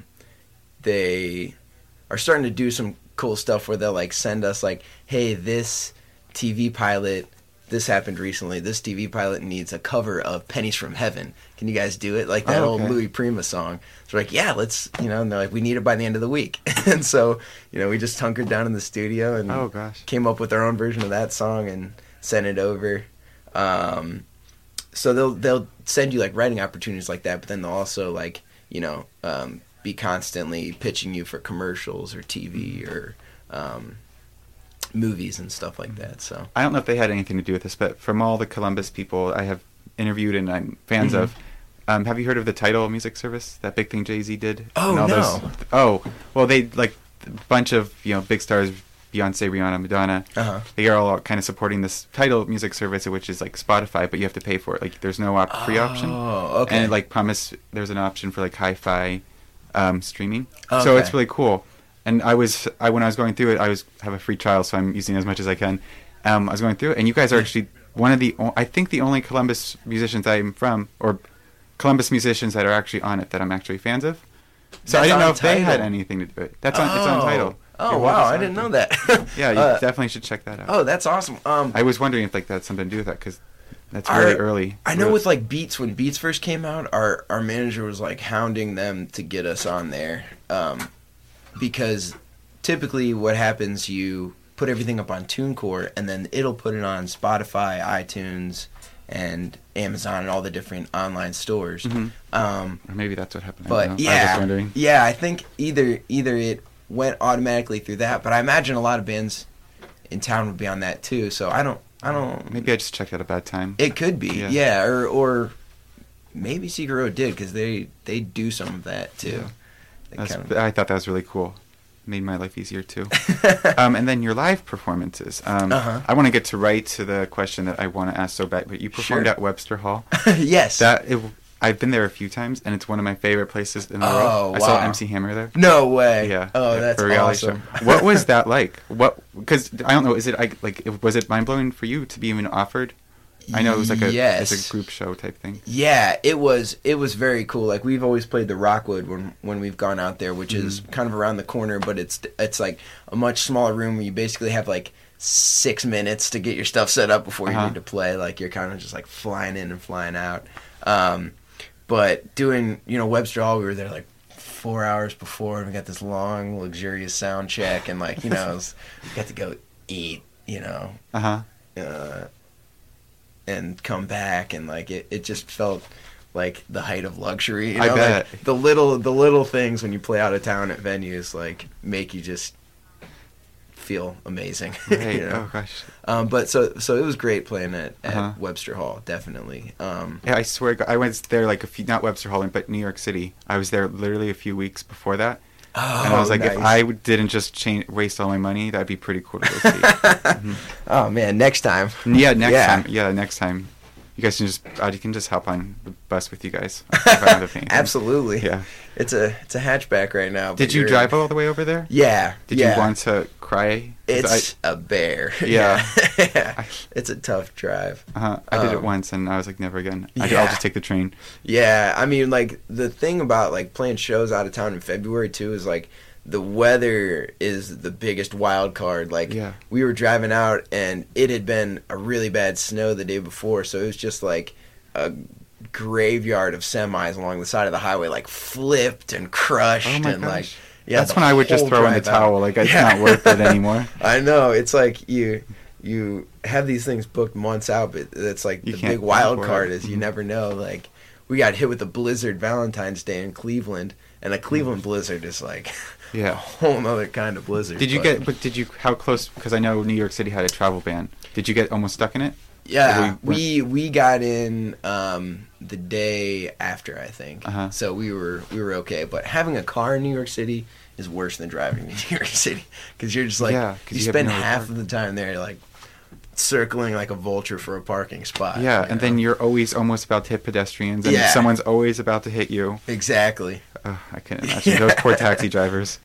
they are starting to do some cool stuff where they'll like send us like, hey, this T V pilot, this happened recently. This T V pilot needs a cover of Pennies from Heaven. Can you guys do it? Like that Oh, old okay. Louis Prima song. So we're like, yeah, let's, you know, and they're like, we need it by the end of the week. And so, you know, we just hunkered down in the studio and Oh gosh. came up with our own version of that song and sent it over. Um, so they'll they'll send you like writing opportunities like that, but then they'll also like, you know, um, be constantly pitching you for commercials or T V or um, movies and stuff like that. So I don't know if they had anything to do with this, but from all the Columbus people I have interviewed and I'm fans Mhm. of, um, have you heard of the Tidal music service? That big thing Jay-Z did? Oh, And all no. those- oh, well, they like a bunch of you know big stars, Beyonce, Rihanna, Madonna. uh-huh. They are all kind of supporting this Tidal music service, which is like Spotify, but you have to pay for it. Like there's no op- free option, Oh, okay. and it, like promise there's an option for like hi-fi um, streaming. So Okay. it's really cool. And I was I when I was going through it, I was have a free trial, so I'm using as much as I can. Um, I was going through it, and you guys are actually one of the o- I think the only Columbus musicians I'm from, or Columbus musicians that are actually on it that I'm actually fans of. So I That's didn't know on if they had Tidal. anything to do with it. That's on it's on Tidal. Oh Your wow, I website. didn't know that. Yeah, you Uh, definitely should check that out. oh, that's awesome. Um, I was wondering if like that's something to do with that because that's Our- really early. I know Really- with like Beats, when Beats first came out, our our manager was like hounding them to get us on there, um, because typically what happens, you put everything up on TuneCore and then it'll put it on Spotify, iTunes, and Amazon and all the different online stores. Mhm. Um, Or maybe that's what happened. I but don't know. I was yeah, just wondering. yeah, I think either either it went automatically through that, but I imagine a lot of bands in town would be on that too. So I don't, I don't. Maybe I just checked at a bad time. It could be, Yeah. yeah, or or maybe Secret Road did because they they do some of that too. Yeah. They That's, kind of- I thought that was really cool. Made my life easier too. um, and then your live performances. Um, Uh-huh. I want to get to right to the question that I want to ask so bad. But you performed Sure. at Webster Hall. yes. That it, I've been there a few times, and it's one of my favorite places in the Oh, world. I saw wow. M C Hammer there. no way. Yeah. Oh, yeah, that's for a reality awesome. show. What was that like? What? Because I don't know. Is it I, like? it- Was it mind blowing for you to be even offered? I know it was like a Yes. it's a group show type thing. Yeah, it was it was very cool. Like we've always played the Rockwood when when we've gone out there, which is Mm-hmm. kind of around the corner, but it's it's like a much smaller room where you basically have like six minutes to get your stuff set up before you Uh-huh. need to play. Like you're kind of just like flying in and flying out. Um, but doing you know Webster Hall, we were there like four hours before, and we got this long luxurious sound check, and like you know it was, we got to go eat, you know. Uh huh. Uh, and come back and like it, it just felt like the height of luxury. You I know? bet. Like, the little the little things when you play out of town at venues like make you just feel amazing. Right. You know? Oh gosh. Um, but so so it was great playing at, at Uh-huh. Webster Hall, definitely. Um, Yeah, I swear, to God, I went there like a few, not Webster Hall, but New York City. I was there literally a few weeks before that, oh, and I was like, nice. if I w- didn't just change, waste all my money, that'd be pretty cool to go see. Mhm. Oh man, next time. Yeah, next Yeah. time. Yeah, next time. You guys can just, uh, you can just hop on the bus with you guys. If I don't have to pay anything. Absolutely. Yeah. It's a it's a hatchback right now. but Did you you're- drive all the way over there? Yeah. Did yeah. you want to cry? 'Cause It's a bear. Yeah. yeah. I, It's a tough drive. I, uh, I did it Um, once, and I was like, never again. I, yeah. I'll just take the train. Yeah, I mean, like the thing about like playing shows out of town in February too is like the weather is the biggest wild card. Like Yeah. we were driving out and it had been a really bad snow the day before, so it was just like a graveyard of semis along the side of the highway, like flipped and crushed Oh my and gosh. like yeah. That's the when I would just whole throw in the drive out. towel. Like, it's Yeah. not worth it anymore. I know. It's like you you have these things booked months out, but it's like You the can't big plan wild for card it. is you Mhm. never know. Like we got hit with a blizzard Valentine's Day in Cleveland, and a Cleveland blizzard is like a Yeah. whole other kind of blizzard. Did you but- get, but did you, how close, because I know New York City had a travel ban. Did you get almost stuck in it? Yeah, Did we- we we got in um, the day after, I think. Uh-huh. So we were we were okay. But having a car in New York City is worse than driving in New York City because you're just like Yeah, 'cause you, you have spend nowhere to half park. of the time there like circling like a vulture for a parking spot. Yeah, you and then know? you're always almost about to hit pedestrians, and Yeah. someone's always about to hit you. exactly. Ugh, I can imagine those poor taxi drivers.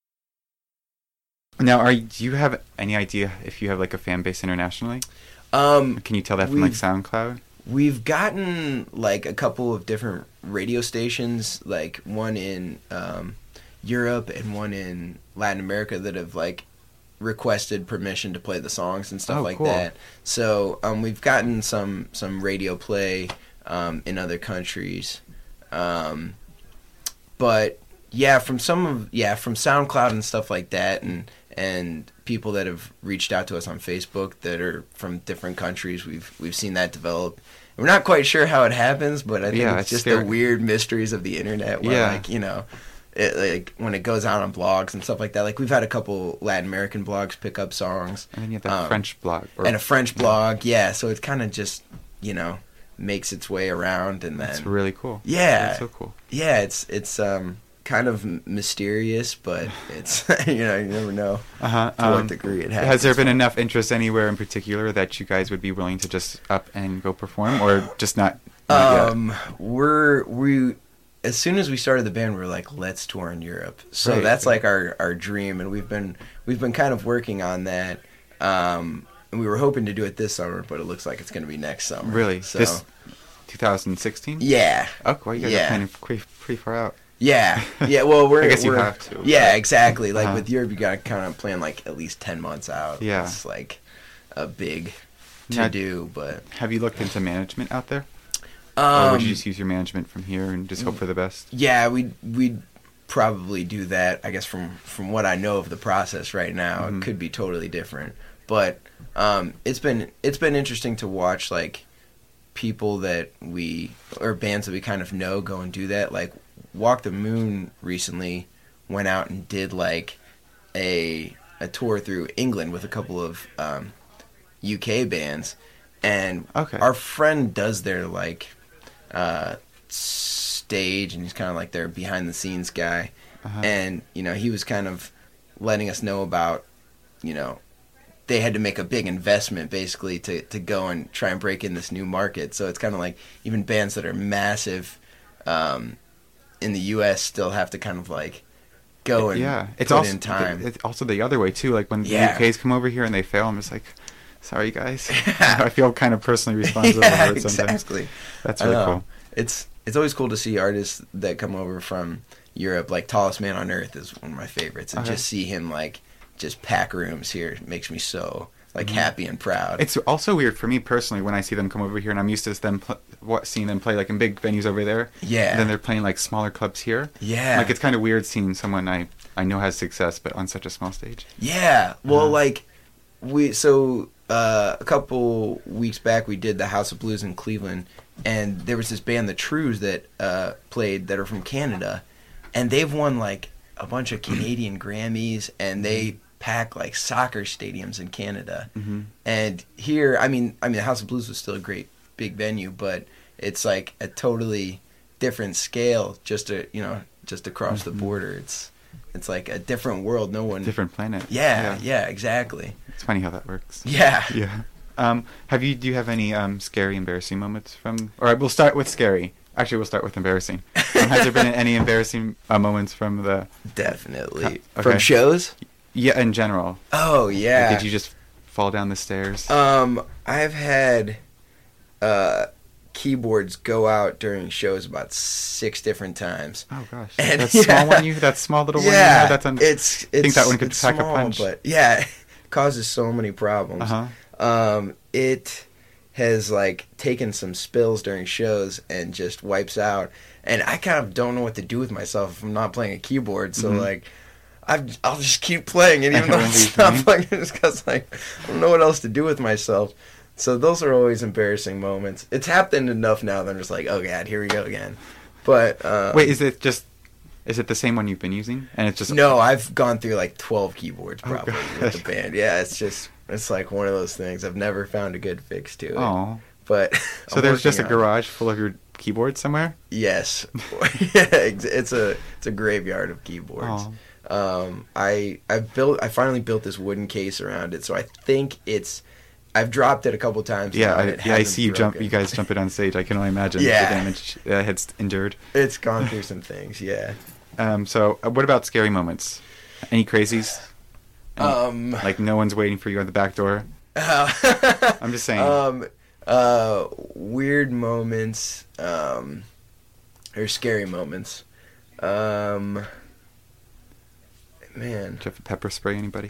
Now, are you, do you have any idea if you have like a fan base internationally? Um, Can you tell that from like We've- SoundCloud? We've gotten like a couple of different radio stations, like one in um, Europe and one in Latin America that have like requested permission to play the songs and stuff Oh, like cool. that. So um, we've gotten some some radio play um, in other countries, um, but yeah, from some of yeah from SoundCloud and stuff like that, and and people that have reached out to us on Facebook that are from different countries. We've we've seen that develop. We're not quite sure how it happens, but I think Yeah, it's it's just very- the weird mysteries of the internet. Where Yeah. like you know, it, like when it goes out on blogs and stuff like that. Like we've had a couple Latin American blogs pick up songs And then you have the um, French blog. Or, and a French blog. Yeah, so it kind of just you know makes its way around, and then That's really cool. Yeah. That's so cool. yeah, it's it's um kind of m- mysterious, but it's you know you never know Uh-huh. to what degree it happens. Has there been enough interest anywhere in particular that you guys would be willing to just up and go perform, or just not? not yet? Um, we're we as soon as we started the band, we were like, let's tour in Europe. So Right, that's right. like our our dream, and we've been we've been kind of working on that. Um, and we were hoping to do it this summer, but it looks like it's going to be next summer. Really? So This twenty sixteen? yeah, Oh, well, you guys Yeah. are planning pretty, pretty far out. yeah, yeah. Well, we're I guess you we're- have to, Yeah, but- exactly. Like Uh-huh. with Europe, you got to kind of plan like at least ten months out. Yeah. It's like a big to Now- do, but Have you looked into management out there? um, or would you just use your management from here and just hope for the best? Yeah, we we'd probably do that. I guess from from what I know of the process right now, Mhm. it could be totally different. But um, it's been it's been interesting to watch like people that we or bands that we kind of know go and do that. Like Walk the Moon recently went out and did like a a tour through England with a couple of um, U K bands, and Okay. our friend does their like uh, stage, and he's kind of like their behind the scenes guy. Uh-huh. And you know, he was kind of letting us know about, you know, they had to make a big investment basically to to go and try and break in this new market. So it's kind of like even bands that are massive um, in the U S still have to kind of like go and yeah, it's put also in time. It's also the other way too. Like when Yeah. the U Ks come over here and they fail, I'm just like, sorry guys. I feel kind of personally responsible yeah, for it sometimes. exactly. That's I really know. cool. It's it's always cool to see artists that come over from Europe. Like Tallest Man on Earth is one of my favorites, and Okay. just see him like just pack rooms here makes me so like Mhm. happy and proud. It's also weird for me personally when I see them come over here, and I'm used to them pl- what seeing them play like in big venues over there. yeah, And then they're playing like smaller clubs here. yeah, Like it's kind of weird seeing someone I I know has success, but on such a small stage. yeah. Well, Uh-huh. like we so uh, a couple weeks back we did the House of Blues in Cleveland, and there was this band, the Trues, that uh, played that are from Canada, and they've won like a bunch of Canadian Grammys, and they pack like soccer stadiums in Canada. Mm-hmm. And here, I mean, I mean, the House of Blues was still a great big venue, but it's like a totally different scale just to, you know, just across mm-hmm. the border. It's it's like a different world. No one different planet. Yeah, yeah, yeah, exactly. It's funny how that works. Yeah. Yeah. Um, have you do you have any um, scary, embarrassing moments from? Or we'll start with scary. Actually, we'll start with embarrassing. Um, has there been any embarrassing uh, moments from the? Definitely okay. From shows. Yeah, in general. Oh yeah. Like, did you just fall down the stairs? Um, I've had uh, keyboards go out during shows about six different times. Oh gosh, and, that yeah. small one you that small little yeah, one. Yeah, that's un- it's, it's. I think that one could pack small, a punch. But yeah, it causes so many problems. Uh-huh. Um, it has like taken some spills during shows and just wipes out. And I kind of don't know what to do with myself if I'm not playing a keyboard. So mm-hmm. like, I've, I'll just keep playing it even though it's not playing, just because like I don't know what else to do with myself. So those are always embarrassing moments. It's happened enough now that I'm just like, oh god, here we go again. But um, wait, is it just? Is it the same one you've been using? And it's just no. I've gone through like twelve keyboards probably oh, with the band. Yeah, it's just it's like one of those things. I've never found a good fix to it. Oh, but so there's just a garage full of your keyboards somewhere? Yes, yeah, it's a it's a graveyard of keyboards. Oh. Um, I I built I finally built this wooden case around it, so I think it's. I've dropped it a couple times. Yeah, now, I, yeah, I see you jump. You guys jump it on stage. I can only imagine yeah. the damage that it's endured. It's gone through some things. Yeah. Um. So, uh, what about scary moments? Any crazies? Any, um. Like no one's waiting for you at the back door. Uh, I'm just saying. Um. Uh. Weird moments. Um. Or scary moments. Um. Man. Did you have to pepper spray anybody?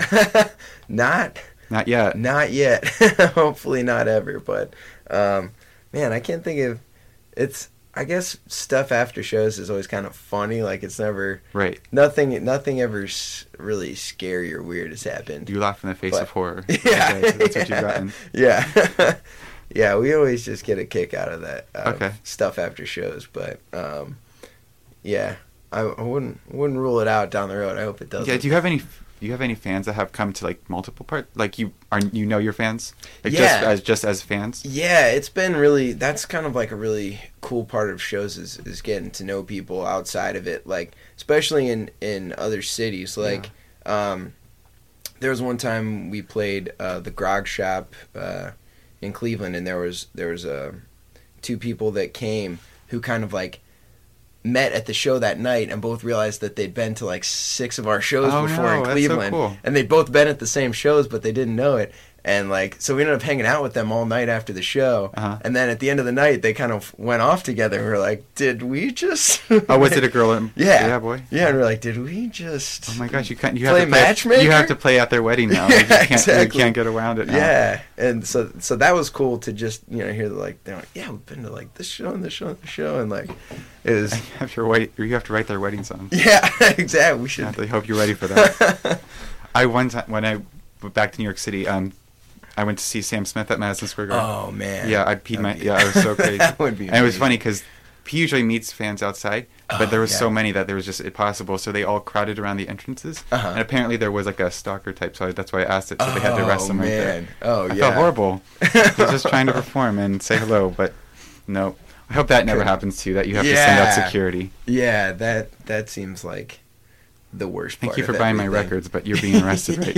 Not. Not yet. Not yet. Hopefully not ever. But, um, man, I can't think of. It's. I guess stuff after shows is always kind of funny. Like it's never. Right. Nothing. Nothing ever s- really scary or weird has happened. You laugh in the face but, of horror. Yeah. Okay, so that's what you've gotten. Yeah. Yeah. We always just get a kick out of that. Uh, okay. Stuff after shows, but um, yeah, I, I wouldn't wouldn't rule it out down the road. I hope it doesn't. Yeah. Do you have any? Do you have any fans that have come to like multiple parts? Like you are, you know your fans, like yeah. just as just as fans. Yeah, it's been really. That's kind of like a really cool part of shows is is getting to know people outside of it. Like especially in in other cities. Like yeah. um, there was one time we played uh, the Grog Shop uh, in Cleveland, and there was there was uh, two people that came who kind of like. Met at the show that night and both realized that they'd been to like six of our shows oh, before no, in Cleveland, that's so cool. and they'd both been at the same shows, but they didn't know it. And like, so we ended up hanging out with them all night after the show. Uh-huh. And then at the end of the night, they kind of went off together. And we were like, "Did we just?" Oh, was it a girl? And... yeah, yeah, boy. Yeah, and we we're like, "Did we just?" Oh my gosh, you can't. You play have to play matchmaker. You have to play at their wedding now. Yeah, Like, you can't, exactly. You can't get around it now. Yeah, and so so that was cool to just you know hear the, like they're like, "Yeah, we've been to like this show and this show and this show," and like it was. You have your wedding. You have to write their wedding song. Yeah, exactly. We should. Yeah, they hope you're ready for that. I one time when I went back to New York City, um, I went to see Sam Smith at Madison Square Garden. Oh man. Yeah, I peed That'd my. be- Yeah, it was so crazy. That would be. And it was amazing. funny because he usually meets fans outside, but Oh, there was yeah. so many that there was just impossible. So they all crowded around the entrances, Uh-huh. and apparently there was like a stalker type. So that's why I asked it. So they had to arrest Oh, him right there. man. Oh I yeah. felt horrible. I was just trying to perform and say hello, but no. I hope that never Good. happens to you. That you have to send out Yeah. security. Yeah, that that seems like the worst Thank part you for of buying my everything. records, but you're being arrested right now.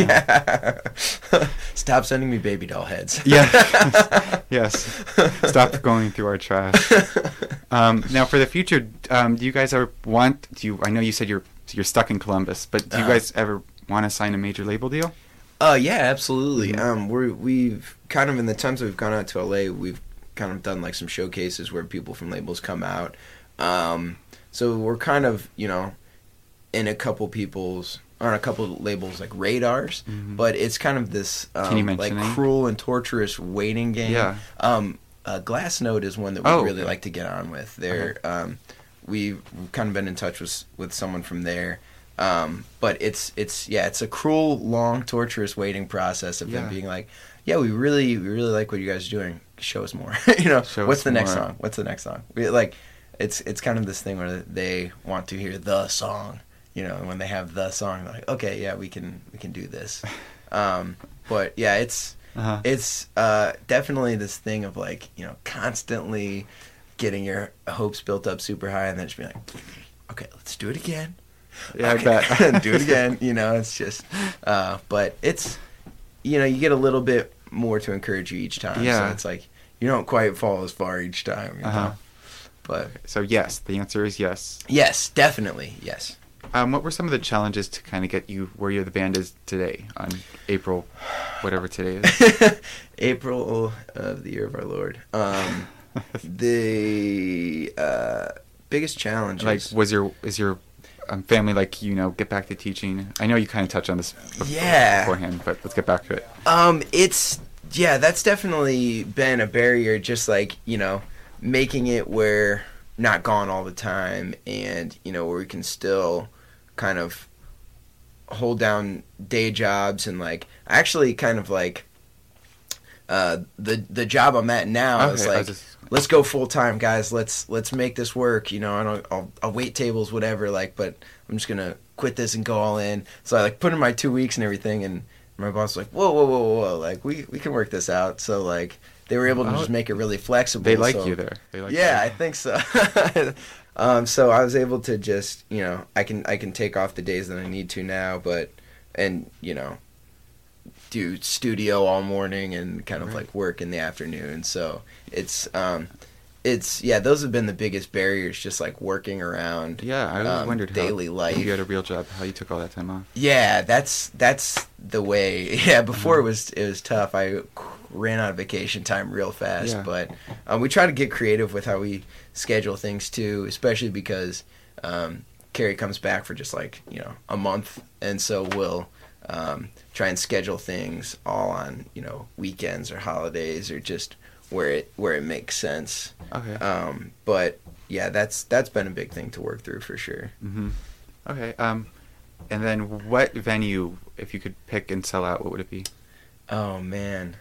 Yeah. Stop sending me baby doll heads. Yeah. Yes. Stop going through our trash. Um, now, for the future, um, do you guys ever want? Do you? I know you said you're you're stuck in Columbus, but do you Uh-huh. guys ever want to sign a major label deal? Uh, yeah, absolutely. Mhm. Um, we're we've kind of in the times we've gone out to L A, we've kind of done like some showcases where people from labels come out. Um, so we're kind of you know in a couple people's on a couple labels like radars, Mhm. but it's kind of this um, Can you mention like any? cruel and torturous waiting game. Yeah. Um, uh, Glassnote is one that we Oh, really okay. like to get on with. They're um, we've kind of been in touch with with someone from there. Um, but it's it's yeah, it's a cruel, long, torturous waiting process of Yeah. them being like, yeah, we really we really like what you guys are doing. Show us more. you know, Show what's us the next more. song? What's the next song? We, like, it's it's kind of this thing where they want to hear the song. you know, when they have the song, they're like, okay, yeah, we can we can do this. Um, but yeah, it's uh-huh. it's uh, definitely this thing of like, you know, constantly getting your hopes built up super high and then just be like, okay, let's do it again. Yeah, okay. I bet. Do it again. You know, it's just, uh, but it's, you know, you get a little bit more to encourage you each time. Yeah. So it's like, you don't quite fall as far each time. You know? Uh-huh. But so yes, the answer is yes. Yes, definitely, yes. Um, what were some of the challenges to kind of get you where you the band is today on April, whatever today is? April of the year of our Lord. Um, the uh, biggest challenge, like, was your is your um, family like, you know, get back to teaching? I know you kind of touched on this before, yeah. beforehand, but let's get back to it. Um, it's yeah, that's definitely been a barrier. Just like, you know, making it where not gone all the time, and you know, where we can still kind of hold down day jobs and like actually kind of like uh the the job I'm at now okay, is like just... let's go full time, guys, let's let's make this work, you know. I don't I'll, I'll wait tables, whatever, like, but I'm just gonna quit this and go all in. So I like put in my two weeks and everything, and my boss was like, whoa whoa whoa whoa like we we can work this out. So like they were able to oh, just make it really flexible. They like so, you there. They like yeah, you. I think so. Um, so I was able to just, you know, I can I can take off the days that I need to now, but and you know, do studio all morning and kind of right. like work in the afternoon. So it's um, it's yeah, those have been the biggest barriers, just like working around. Yeah, I always um, wondered daily how, life. If you had a real job, how you took all that time off. Yeah, that's that's the way. Yeah, before uh-huh. it was it was tough. I ran out of vacation time real fast, yeah. but um, we try to get creative with how we schedule things too, especially because um, Carrie comes back for just like, you know, a month, and so we'll um, try and schedule things all on, you know, weekends or holidays or just where it where it makes sense. Okay. Um, but yeah, that's that's been a big thing to work through for sure. Mm-hmm. Okay. Um, and then what venue, if you could pick and sell out, what would it be? Oh man.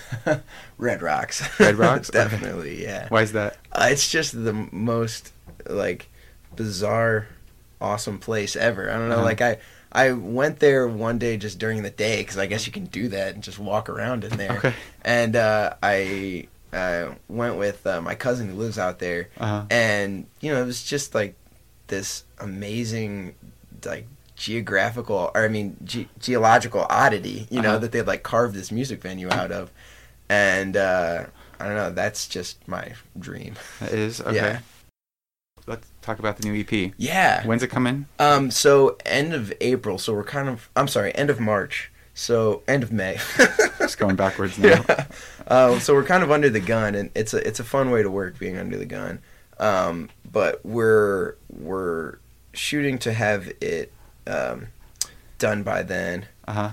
Red Rocks. Red Rocks? Definitely, okay. yeah. Why is that? Uh, it's just the most, like, bizarre, awesome place ever. I don't know, uh-huh. like, I I went there one day just during the day, because I guess you can do that and just walk around in there. Okay. And uh, I uh, went with uh, my cousin who lives out there, uh-huh. and, you know, it was just, like, this amazing, like, geographical, or I mean, ge- geological oddity, you know, uh-huh. that they'd like carved this music venue out of, and uh, I don't know, that's just my dream. It is? Okay. Yeah. Let's talk about the new E P. Yeah. When's it coming? Um, so end of April, so we're kind of, I'm sorry, end of March, so end of May. Just going backwards now. Yeah. Uh, so we're kind of under the gun, and it's a it's a fun way to work, being under the gun. Um, but we're we're shooting to have it Um, done by then. Uh-huh.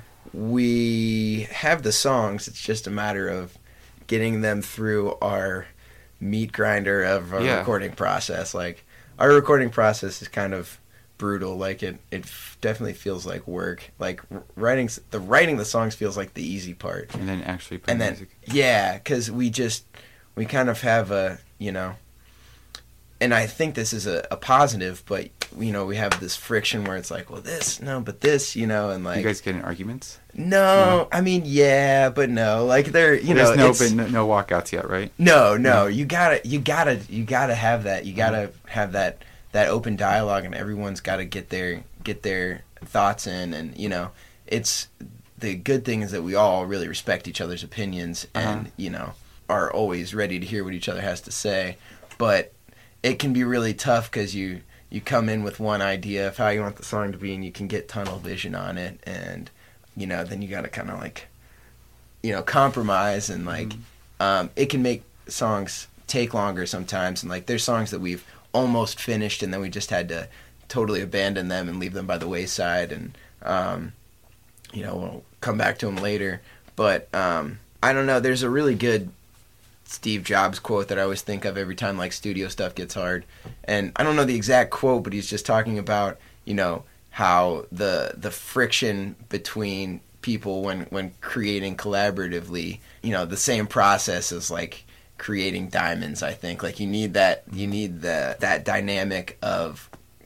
We have the songs. It's just a matter of getting them through our meat grinder of a yeah. recording process. Like, our recording process is kind of brutal. Like, it, it definitely feels like work. Like, writing the writing the songs feels like the easy part. And then actually putting and then, music. Yeah, because we just, we kind of have a, you know, and I think this is a, a positive, but, you know, we have this friction where it's like, well, this, no, but this, you know, and like... You guys get in arguments? No, no. I mean, yeah, but no. Like, they're, you There's know, no, it's... been no, no walkouts yet, right? No, no, you gotta, you gotta, you gotta have that. You gotta have that, that open dialogue, and everyone's gotta get their, get their thoughts in, and, you know, it's... The good thing is that we all really respect each other's opinions, and, uh-huh. you know, are always ready to hear what each other has to say, but... It can be really tough because you, you come in with one idea of how you want the song to be, and you can get tunnel vision on it, and, you know, then you got to kind of, like, you know, compromise, and, like, mm-hmm. um, it can make songs take longer sometimes, and, like, there's songs that we've almost finished, and then we just had to totally abandon them and leave them by the wayside, and, um, you know, we'll come back to them later, but, um, I don't know, there's a really good Steve Jobs quote that I always think of every time, like, studio stuff gets hard. And I don't know the exact quote, but he's just talking about, you know, how the the friction between people when, when creating collaboratively, you know, the same process as, like, creating diamonds, I think. Like, you need that, you need the, that dynamic of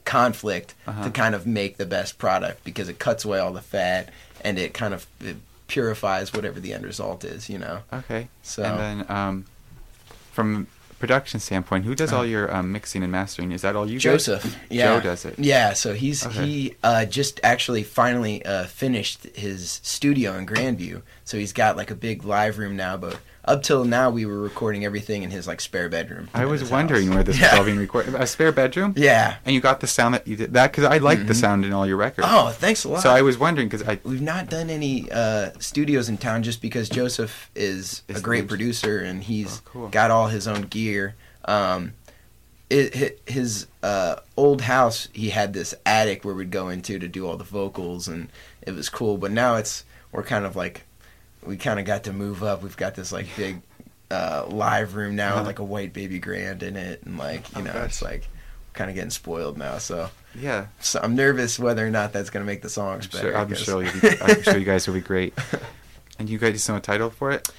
conflict Uh-huh. to kind of make the best product, because it cuts away all the fat and it kind of it purifies whatever the end result is, you know. Okay. So And then um, from a production standpoint, who does all your um, mixing and mastering? Is that all you Joseph, guys? yeah, Joe does it. Yeah, so he's Okay. he uh, just actually finally uh, finished his studio in Grandview. So he's got like a big live room now, but up till now we were recording everything in his like spare bedroom. I in was his wondering house. where this Yeah. was all being recorded. A spare bedroom? Yeah. And you got the sound that you did that because I like the Mhm. sound in all your records. Oh, thanks a lot. So I was wondering because I We've not done any uh, studios in town just because Joseph is Is a great the- producer and he's Oh, cool. got all his own gear. Um, it, hi- his uh, old house, he had this attic where we'd go into to do all the vocals, and it was cool. But now it's we're kind of like we kind of got to move up. We've got this like big uh, live room now Uh-huh. with like a white baby grand in it, and like you Oh, know gosh. it's like kind of getting spoiled now. So. yeah. So I'm nervous whether or not that's going to make the songs I'm better. sure, I I'm guess. sure you'll be, I'm sure you guys will be great. And you guys know a title for it?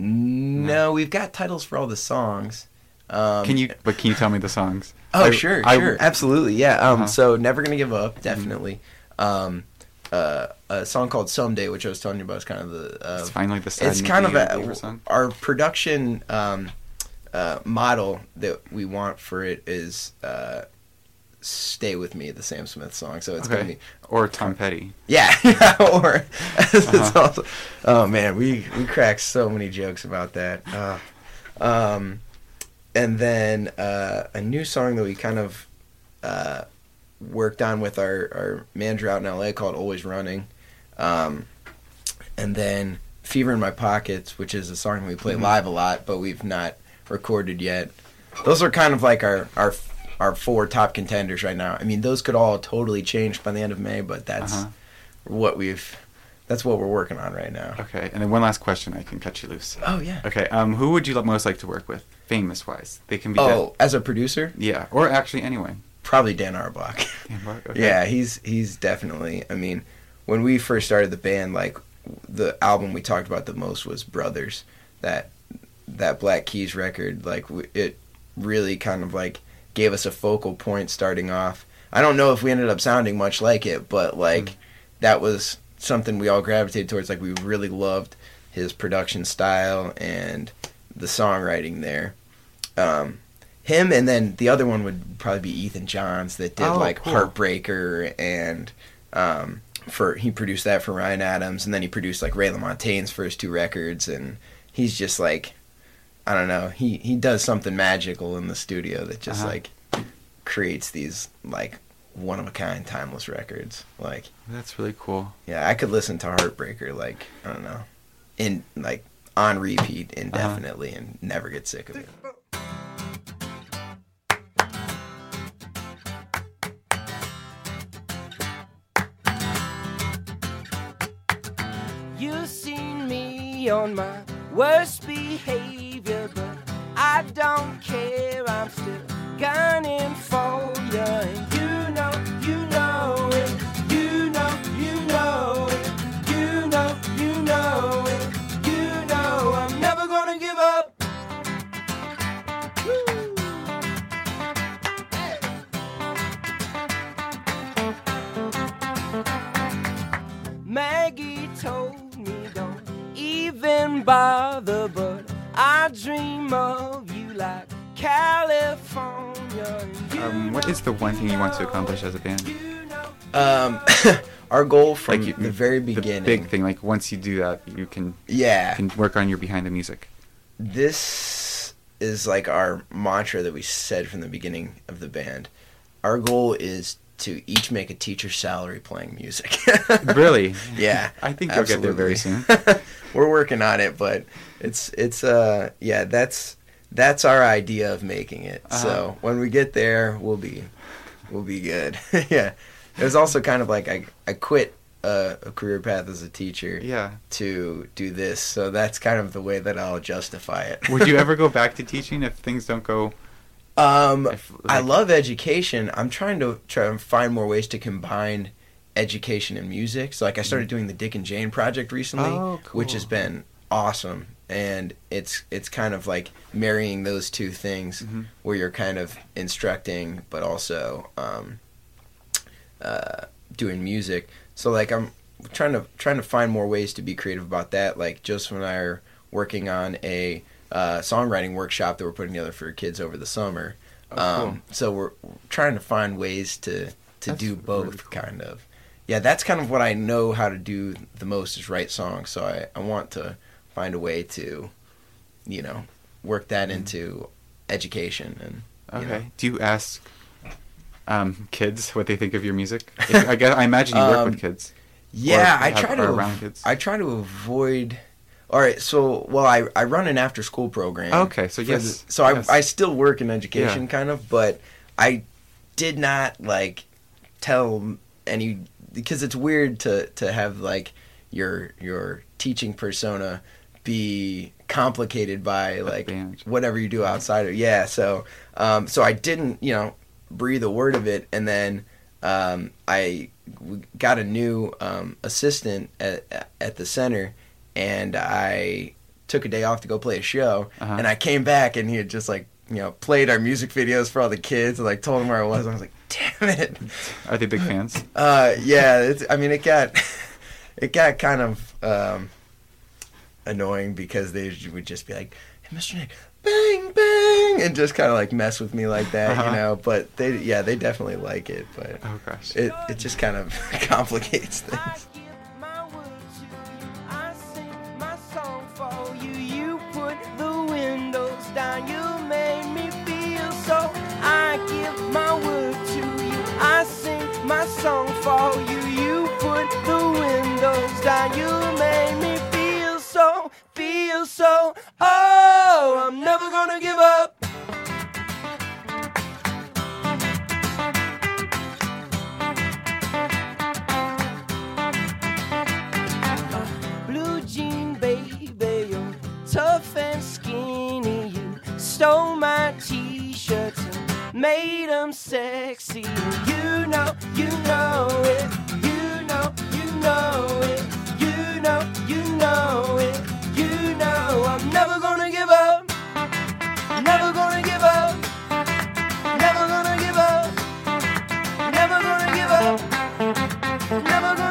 No, we've got titles for all the songs. Um, Can you? But can you tell me the songs? Oh, I- sure, I- sure, absolutely, yeah. Um, Uh-huh. so Never Gonna Give Up, definitely. Um, uh, a song called Someday, which I was telling you about, is kind of the. Uh, It's finally the sad it's kind of Nikki a, Beaver song. our production um, uh, model that we want for it is uh, "Stay With Me," the Sam Smith song. So it's gonna Okay. be Or Tom Petty. yeah, yeah, or it's Uh-huh. also, oh man, we we cracked so many jokes about that. Uh, um, and then uh, a new song that we kind of uh, worked on with our our manager out in L A called "Always Running," um, and then "Fever in My Pockets," which is a song that we play Mhm. live a lot, but we've not recorded yet. Those are kind of like our our our four top contenders right now. I mean, those could all totally change by the end of May, but that's Uh-huh. what we've that's what we're working on right now. Okay. And then one last question. I can cut you loose. Oh yeah. Okay. Um, who would you most like to work with, famous wise? They can be. Oh, as a producer, dead- yeah. Or actually anyone. probably Dan Arbach. Dan Mark, okay. Yeah, he's he's definitely. I mean, when we first started the band, like the album we talked about the most was Brothers. That that Black Keys record, like w- it really kind of like gave us a focal point starting off. I don't know if we ended up sounding much like it, but like Mm. that was something we all gravitated towards. Like we really loved his production style and the songwriting there. Um, him and then the other one would probably be Ethan Johns that did Oh, like cool. Heartbreaker, and um, for he produced that for Ryan Adams, and then he produced like Ray LaMontagne's first two records, and he's just like, I don't know, he he does something magical in the studio that just Uh-huh. like creates these like one of a kind timeless records. Like That's really cool. yeah, I could listen to Heartbreaker like I don't know, in like on repeat indefinitely and never get sick of it. You've seen me on my worst behavior, but I don't care. I'm still gunning for you. And you know, you know it. You know, you know it. You know, you know it. You know I'm never gonna give up. Woo. Hey. Maggie told me don't even bother, but I dream of you like California. You Um, what know, is the one thing you want to accomplish as a band? you know, Um, our goal from you- the very beginning. The big thing, like once you do that, you can Yeah. can work on your behind the music. This is like our mantra that we said from the beginning of the band. Our goal is to each make a teacher's salary playing music. Really? Yeah. I think you'll get there very soon. absolutely. We're working on it, but it's it's uh yeah, that's that's our idea of making it. Uh-huh. So when we get there, we'll be we'll be good. Yeah. It was also kind of like I I quit uh, a career path as a teacher Yeah. to do this, so that's kind of the way that I'll justify it. Would you ever go back to teaching if things don't go? Um, If, I like- love education. I'm trying to try and find more ways to combine education and music. So, like, I started doing the Dick and Jane project recently, Oh, which has cool. been awesome. And it's it's kind of like marrying those two things, Mhm. where you're kind of instructing, but also um, uh, doing music. So like I'm trying to trying to find more ways to be creative about that. Like Joseph and I are working on a uh, songwriting workshop that we're putting together for kids over the summer. Oh, um, cool. So we're trying to find ways to to That's do both, really cool. kind of. Yeah, that's kind of what I know how to do the most is write songs. So I, I want to find a way to, you know, work that into education. And you Okay. know. Do you ask um, kids what they think of your music? If, I guess I imagine you work Um, with kids. Yeah, Or I have- try or to around av- kids. I try to avoid. All right, so well, I, I run an after school program. Okay, so for yes, the- so yes. I I still work in education, Yeah. kind of, but I did not like tell any because it's weird to to have like your your teaching persona be complicated by like band. whatever you do outside of yeah. So um so I didn't you know breathe a word of it, and then um I w- got a new um assistant at at the center, and I took a day off to go play a show, Uh-huh. and I came back and he had just like you know played our music videos for all the kids and like told them where I was. I was like, damn it. Are they big fans? Uh, yeah, it's, I mean, it got it got kind of um, annoying because they would just be like, "Hey, Mister Nick, bang, bang," and just kind of like mess with me like that, Uh-huh. you know. But they, yeah, they definitely like it, but Oh gosh. it it just kind of complicates things. I give my word to you. I sing my song for you. You put the windows down. You made me feel so. I give my word to you. I sing my song for you. You put the windows down. You made me feel so, feel so. Oh, I'm never gonna give up. Blue jean baby, you're tough and skinny. You stole my t-shirts and made them sexy. You know, you know it. You know, you know it. You know, you know it. You know I'm never gonna give up. Never gonna give up. Never gonna give up. Never gonna give up. Never gonna